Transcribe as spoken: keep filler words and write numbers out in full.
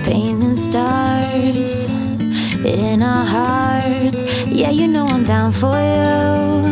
painting stars in our hearts. Yeah, you know I'm down for you.